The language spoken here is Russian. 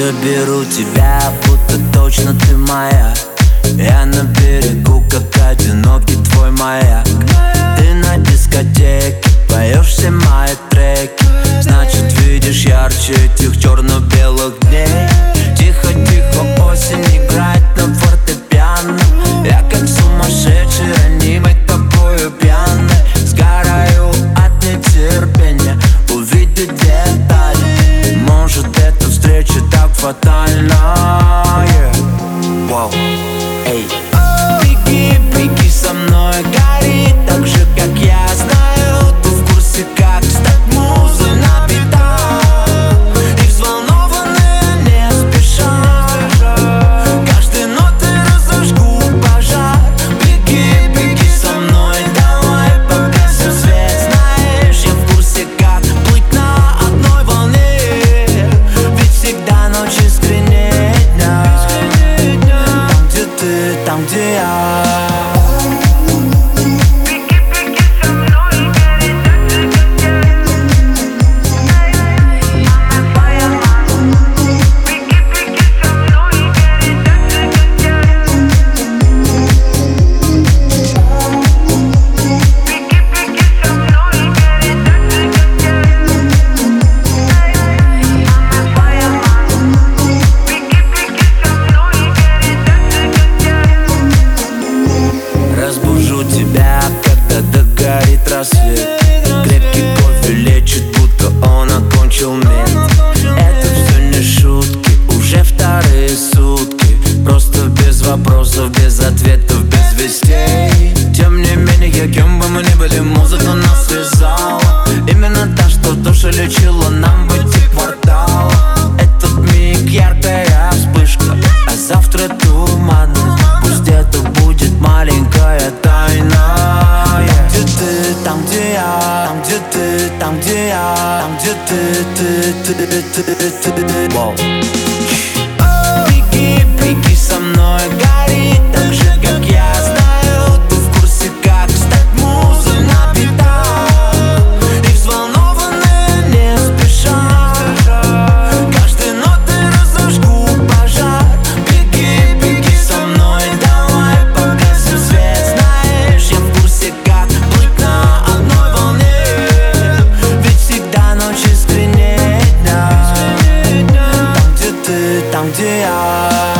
Заберу тебя, будто точно ты моя. Я на берегу, как одинокий твой маяк. Ты на дискотеке, поешь все мои треки. Значит, видишь ярче этих черно-белых дней. Тихо-тихо осень играет на фортепиано. Я как сумасшедший, аниме тобою пьяный. Сгораю от нетерпения увидеть детали. Может, эта встреча так фатальна, Вау. Эй, беги, беги со мной, гори так же, как я. Знаю, ты в курсе, как стать музой на битах. И взволнованные не спеша. Каждой нотой разожгу пожар. Беги, беги со мной, давай погасим свет. Знаешь, я в курсе, как плыть на одной волне. Ведь всегда ночь искреннее дня. Там, где ты, там, где я. Разбужу тебя, когда догорит рассвет. Крепкий кофе лечит, будто он окончил мед. Это все не шутки, уже вторые сутки. Просто без вопросов, без ответов, без вестей. Тем не менее, кем бы мы ни были, музыка нас связала. Именно та, что душу лечила, нам быть и квартала. Этот миг яркая вспышка, а завтра туманно. Пусть это будет маленькая тайна. Там, где я, там, где ты, там, где я, там, где ты. Wow. Беги, беги со мной, гори так же, как я. Знаю, ты в курсе, как стать музой на битах. И взволнованные не спеша. Каждой нотой разожгу пожар. Беги, беги со мной, давай погасим свет. Знаешь, я в курсе, как плыть на одной волне. Ведь всегда ночь искреннее дня. Там, где ты, там, где я.